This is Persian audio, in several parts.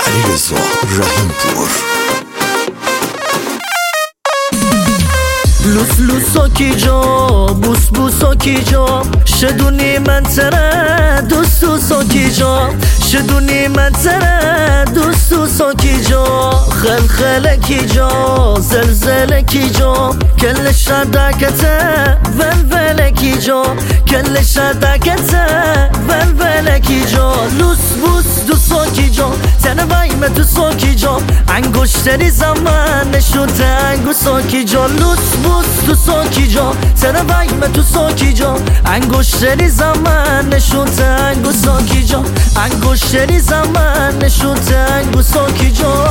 علیرضا رحیم‌پور. لوس لوسا کی جا بوس بوسا کی جا شدونی من تره دوست دوسا کی جا شدونی من تره دوست دوسا کی جا خل کی جا زلزله کی جا کل شدکته ول کی جا کل شدکته ول کی جا لوس بوس دوسا کی جا تنه بایم تو ساکی جا انگشتری زمان نشوده انگوسا کی جا لوس بوس تو ساکی جا تنه بایم تو ساکی جا انگشتری زمان نشوده انگوسا کی جا انگشتری زمان نشوده انگوسا کی جا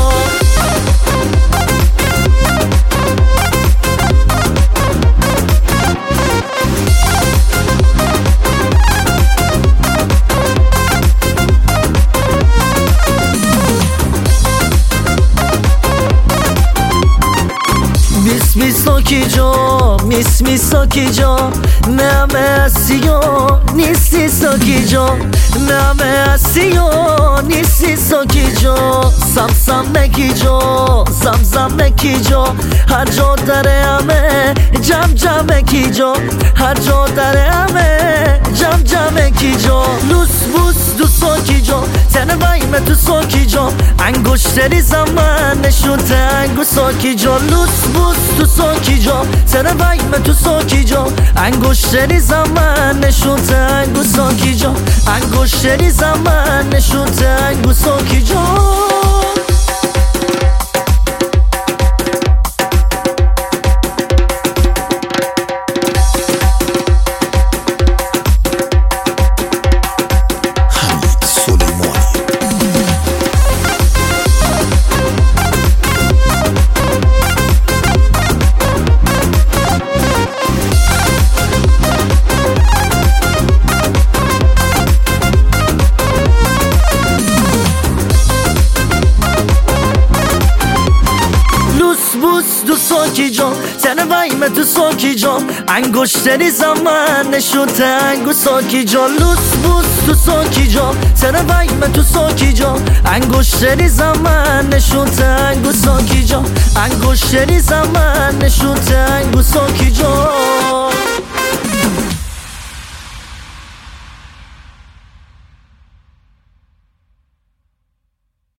میساکی جا میساکی جا نمه اسیا نیستی ساکی جا نمه اسیا نیستی ساکی جا سم نکی جا زم نکی جا هر جا داره همه جم کی جا هر جا داره همه جم کی جا لوس بوس دو ساکی جا تنه بایم تو ساکی جا انگشتری زمان نشوده انگوسا کی جا لوس بوس تو ساکی جا تنه بایم تو ساکی جا انگشتری زمان نشوده انگوسا کی جا انگشتری زمان نشوده انگوسا کی جا بوس دو ساکی جا تنه بایم تو ساکی جا انگشتری زمان نشوده انگوسا کی جا لوس بوس تو ساکی جا تنه بایم تو ساکی جا انگشتری زمان نشوده انگوسا کی جا انگشتری زمان نشوده انگوسا کی جا